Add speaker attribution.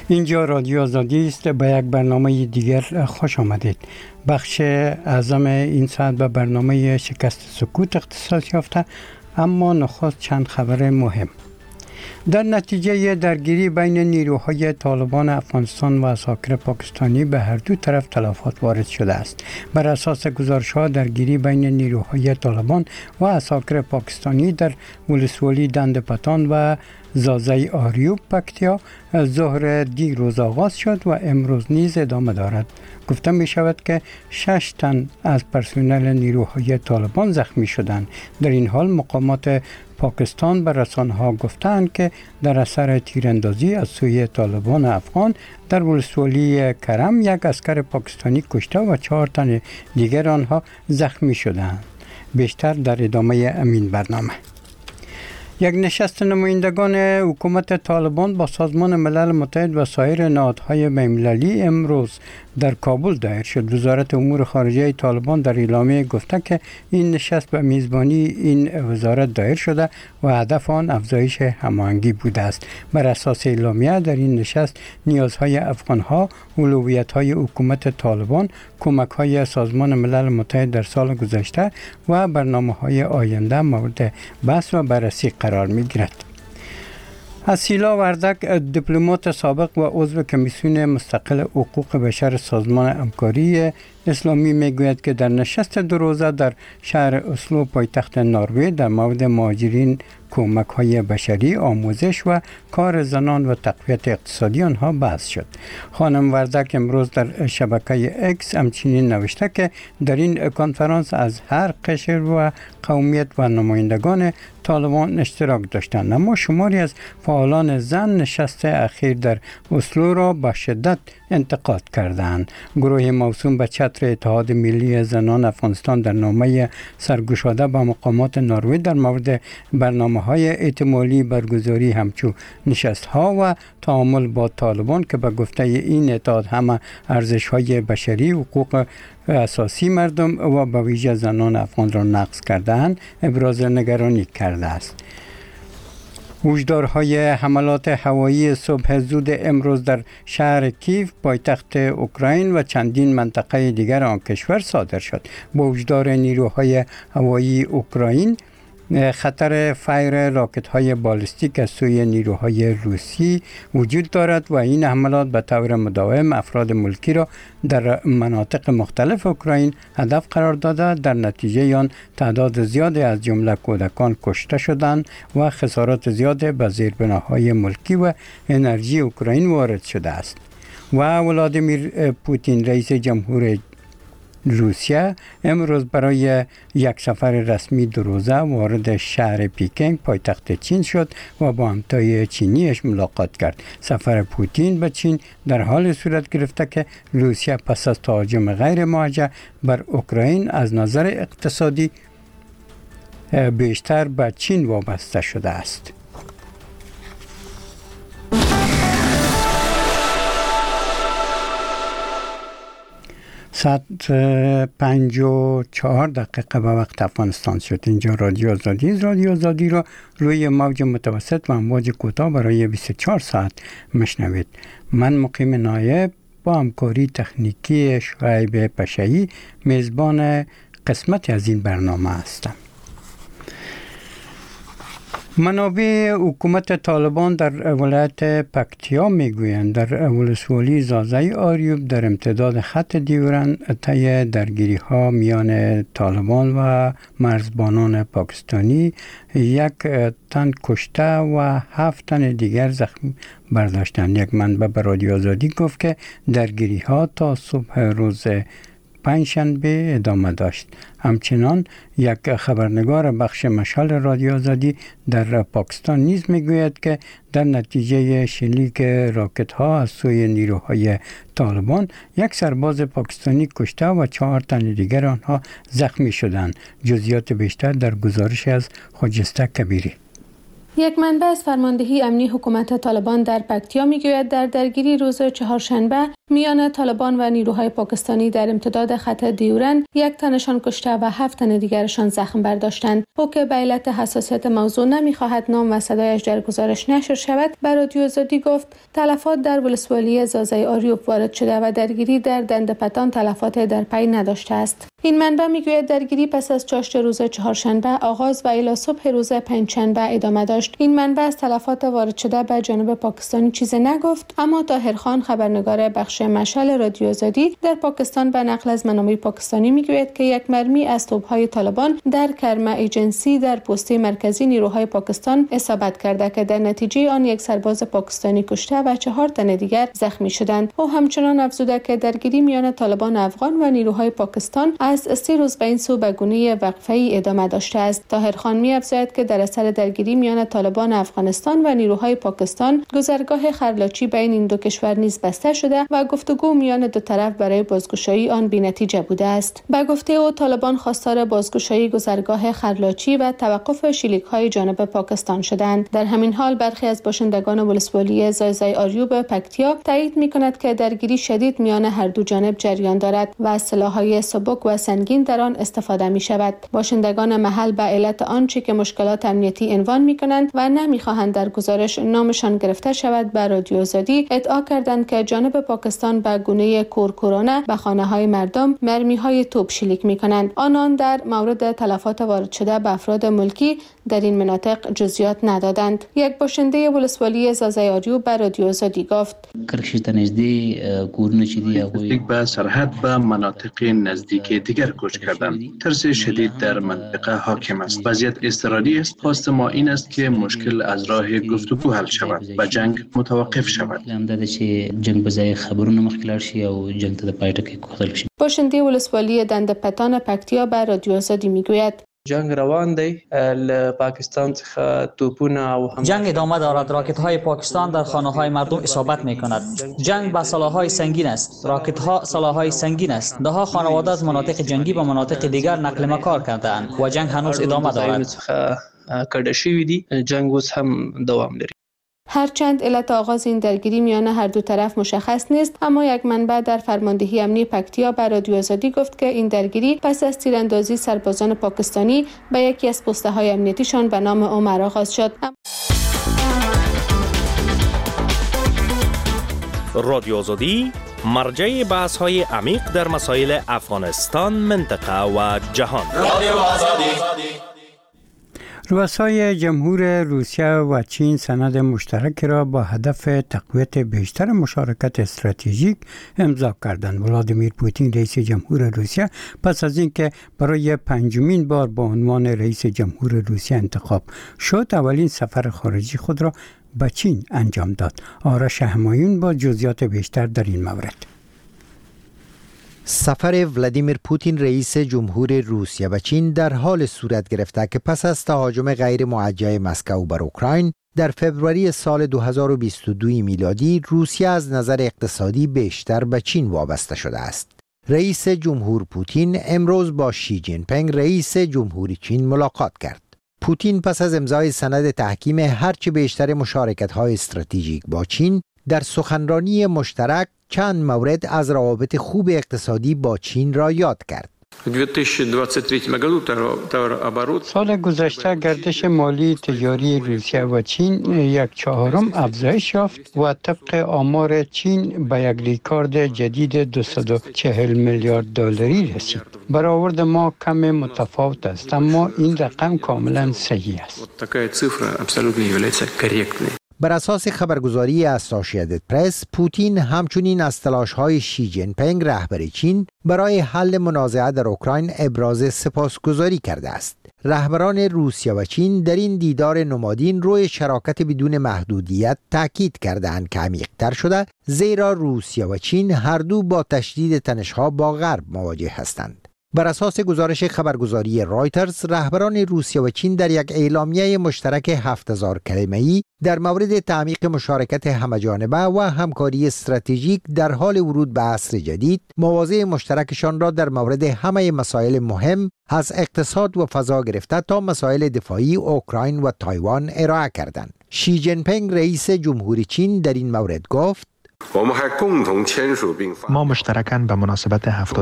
Speaker 1: اینجا رادیو آزادی است. به یک برنامه دیگر خوش آمدید. بخش اعظم این ساعت به برنامه شکست سکوت اختصاص یافته، اما نخست چند خبر مهم. در نتیجه درگیری بین نیروهای طالبان افغانستان و عساکر پاکستانی به هر دو طرف تلفات وارد شده است. بر اساس گزارش‌ها درگیری بین نیروهای طالبان و عساکر پاکستانی در ولسوالی دند پتان و زازای آریوب پکتیا ظهر دیروز آغاز شد و امروز نیز ادامه دارد. گفته می شود که 6 تن از پرسنل نیروهای طالبان زخمی شدند. در این حال مقامات پاکستان به رسانه‌ها گفتند که در اثر تیراندازی از سوی طالبان افغان در ولسوالی کرم یک عسکر پاکستانی کشته و 4 تن دیگر آنها زخمی شدند. بیشتر در ادامه امین برنامه. یک نشست نمایندگان حکومت طالبان با سازمان ملل متحد و سایر نهادهای بین‌المللی امروز در کابل دایر شد. وزارت امور خارجه طالبان در اعلامیه گفته که این نشست به میزبانی این وزارت دایر شده و هدف آن افزایش هماهنگی بوده است. بر اساس اعلامیه در این نشست نیازهای افغانها، اولویت‌های حکومت طالبان، کمک‌های سازمان ملل متحد در سال گذشته و برنامه‌های آینده مورد بحث و بررسی قرار می‌گیرد. اسیلا وردک، دیپلمات سابق و عضو کمیسیون مستقل حقوق بشر سازمان همکاری اسلامی میگوید که در نشست 2 روزه در شهر اسلو پایتخت نروژ در مورد مهاجرین، کمک‌های بشری، آموزش و کار زنان و تقویت اقتصادی آنها بحث شد. خانم وردک امروز در شبکه اکس همچنین نوشته که در این کنفرانس از هر قشر و قومیت و نمایندگان طالبان اشتراک داشتند، اما شماری از فعالان زن نشست اخیر در اسلو را با شدت انتقاد کردند. گروه موسوم به چتر اتحاد ملی زنان افغانستان در نامه سرگشاده به مقامات نروژ در مورد برنامه‌های احتمالی برگزاری همچون نشست‌ها و تعامل با طالبان که به گفته این اتحاد همه ارزش‌های بشری، حقوق اساسی مردم و به ویژه زنان افغان را نقض کرده‌اند، ابراز نگرانی کرده است. هشدارهای حملات هوایی صبح زود امروز در شهر کیف پایتخت اوکراین و چندین منطقه دیگر آن کشور صادر شد. با هشدار نیروهای هوایی اوکراین خطر فایر راکت‌های بالستیک از سوی نیروهای روسی وجود دارد و این حملات به طور مداوم افراد ملکی را در مناطق مختلف اوکراین هدف قرار داده. در نتیجه آن تعداد زیادی از جمله کودکان کشته شدند و خسارات زیادی به زیربناهای ملکی و انرژی اوکراین وارد شده است. و ولادیمیر پوتین رئیس جمهور روسیه امروز برای یک سفر رسمی 2 روزه وارد شهر پکین پایتخت چین شد و با همتای چینیش ملاقات کرد. سفر پوتین به چین در حال صورت گرفته که روسیه پس از تهاجم غیر موجه بر اوکراین از نظر اقتصادی بیشتر به چین وابسته شده است. ساعت 5:04 به وقت افغانستان شد. اینجا رادیو آزادی. رادیو آزادی را روی موج متوسط و امواج کوتاه برای 24 ساعت مشنوید. من مقیم نایب با همکاری تکنیکی شعیب پشایی میزبان قسمتی از این برنامه هستم. منابع حکومت طالبان در ولایت پکتیا میگویند در ولسوالی زازای آریوب در امتداد خط دیورن طی درگیری ها میان طالبان و مرزبانان پاکستانی 1 تن کشته و 7 تن دیگر زخمی برداشتند. یک منبع به رادیو آزادی گفت که درگیری ها تا صبح روز 5 شنبه ادامه داشت. همچنان یک خبرنگار بخش مشال رادیو آزادی در پاکستان نیز میگوید که در نتیجه شلیک راکت ها از سوی نیروهای طالبان 1 سرباز پاکستانی کشته و 4 تن دیگر آنها زخمی شدند. جزئیات بیشتر در گزارش از خجسته کبیری.
Speaker 2: یک منبع از فرماندهی امنی حکومت طالبان در پکتیا میگوید در درگیری روز چهارشنبه میان طالبان و نیروهای پاکستانی در امتداد خط دیورند 1 تنشان کشته و 7 تن دیگرشان زخم برداشتند. او که به علت حساسیت موضوع نمیخواهد نام و صدایش در گزارش نشر شود، به رادیو آزادی گفت تلفات در ولسوالی زازای آریوب وارد شده و درگیری در دندپتان تلفات در پی نداشته است. این منبع میگوید درگیری پس از چاشت روز چهارشنبه آغاز و الی صبح روز پنجشنبه ادامه داشت. این منبع از تلفات وارد شده به جانب پاکستانی چیزی نگفت، اما طاهرخان خبرنگار بخش مشعل رادیو آزادی در پاکستان به نقل از منابع پاکستانی میگوید که 1 مرمی از توپ‌های طالبان در کرما ایجنسی در پستی مرکزی نیروهای پاکستان اصابت کرده که در نتیجه آن 1 سرباز پاکستانی کشته و 4 تن دیگر زخمی شدند. او همچنان افزوده که درگیری میان طالبان افغان و نیروهای پاکستان از 3 روز به این سو به گونه وقفه‌ای ادامه داشته است. طاهرخان می‌افزاید که در اثر درگیری میان طالبان افغانستان و نیروهای پاکستان گذرگاه خرلاچی بین این دو کشور نیز بسته شده و گفتگو میان دو طرف برای بازگشایی آن بی‌نتیجه بوده است. به گفته او طالبان خواستار بازگشایی گذرگاه خرلاچی و توقف شلیک‌های جانب پاکستان شدند. در همین حال برخی از باشندگان ولسوالی زازای آریوب پکتیا تایید می‌کند که درگیری شدید میان هر دو جانب جریان دارد و از سلاح‌های سبک و سنگین در آن استفاده می‌شود. باشندگان محل به علت آنچه که مشکلات امنیتی عنوان می‌کنند و نمی‌خواهند در گزارش نامشان گرفته شود به رادیو آزادی ادعا کردند که جانب پاکستان به گونه کورکورانه به خانه‌های مردم مرمی‌های توپ شلیک می‌کنند. آنان در مورد تلفات وارد شده به افراد ملکی در این مناطق جزئیات ندادند. یک باشنده ولسوالی زازای آریوب به رادیو آزادی گفت:
Speaker 3: نزدیک به سرحد به مناطق نزدیک دیگر کوچ کردند. ترس شدید در منطقه حاکم است. وضعیت اضطراری است. خواست ما این است که مشکل از راه گفتگو حل شود و جنگ متوقف شود.
Speaker 2: باشنده ولسوالی دندپتان پکتیا به رادیو آزادی میگوید:
Speaker 4: جنگ روان دی پاکستان څخه توپونه او
Speaker 5: جنگ ادامه دارد. راکت های پاکستان در خانه های مردم اصابت می کند. جنگ با سلاح‌های سنگین است. راکت ها سلاح‌های سنگین است. ده ها خانواده از مناطق جنگی به مناطق دیگر نقل مکان کرده‌اند و جنگ هنوز ادامه دارد.
Speaker 4: کډه شوی دی. جنگ اوس هم دوام لري.
Speaker 2: هرچند علت آغاز این درگیری میان هر دو طرف مشخص نیست، اما یک منبع در فرماندهی امنی پکتیا به رادیو آزادی گفت که این درگیری پس از تیراندازی سربازان پاکستانی به یکی از پست‌های امنیتیشان به نام عمر آغاز شد.
Speaker 6: رادیو آزادی مرجع بحث‌های عمیق در مسائل افغانستان، منطقه و جهان. رادیو آزادی.
Speaker 1: رؤسای جمهور روسیه و چین سند مشترک را با هدف تقویت بیشتر مشارکت استراتژیک امضا کردند. ولادیمیر پوتین رئیس جمهور روسیه پس از اینکه برای 5مین بار با عنوان رئیس جمهور روسیه انتخاب شد، اولین سفر خارجی خود را به چین انجام داد. آرش همایون با جزئیات بیشتر در این مورد.
Speaker 7: سفر ولادیمیر پوتین رئیس جمهور روسیه و چین در حال صورت گرفته که پس از تهاجم غیر موجه مسکو بر اوکراین در فوریه سال 2022 میلادی، روسیه از نظر اقتصادی بیشتر به چین وابسته شده است. رئیس جمهور پوتین امروز با شی جین پینگ رئیس جمهوری چین ملاقات کرد. پوتین پس از امضای سند تحکیم هرچه بیشتر مشارکت‌های استراتژیک با چین در سخنرانی مشترک چند مورد از روابط خوب اقتصادی با چین را یاد کرد.
Speaker 1: سال گذشته گردش مالی تجاری روسیه و چین 1/4 افزایش یافت و طبق آمار چین به یک ریکورد جدید 240 میلیارد دلاری رسید. برآورد ما کم متفاوت است، اما این رقم کاملا صحیح است.
Speaker 7: بر اساس خبرگزاری اسوسییتد پرس، پوتین همچنین از تلاش‌های شی جین پینگ رهبر چین برای حل منازعه در اوکراین ابراز سپاسگزاری کرده است. رهبران روسیه و چین در این دیدار نمادین روی شراکت بدون محدودیت تاکید کردند که عمیق‌تر شده، زیرا روسیه و چین هر دو با تشدید تنش‌ها با غرب مواجه هستند. بر اساس گزارش خبرگزاری رایترز، رهبران روسیه و چین در یک اعلامیه مشترک 7000 کلمه‌ای در مورد تعمیق مشارکت همه‌جانبه و همکاری استراتژیک در حال ورود به عصر جدید، مواضع مشترکشان را در مورد همه مسائل مهم از اقتصاد و فضا گرفته تا مسائل دفاعی اوکراین و تایوان ارائه کردند. شی جین پینگ رئیس جمهوری چین در این مورد گفت:
Speaker 8: ما مشترکاً به مناسبت 70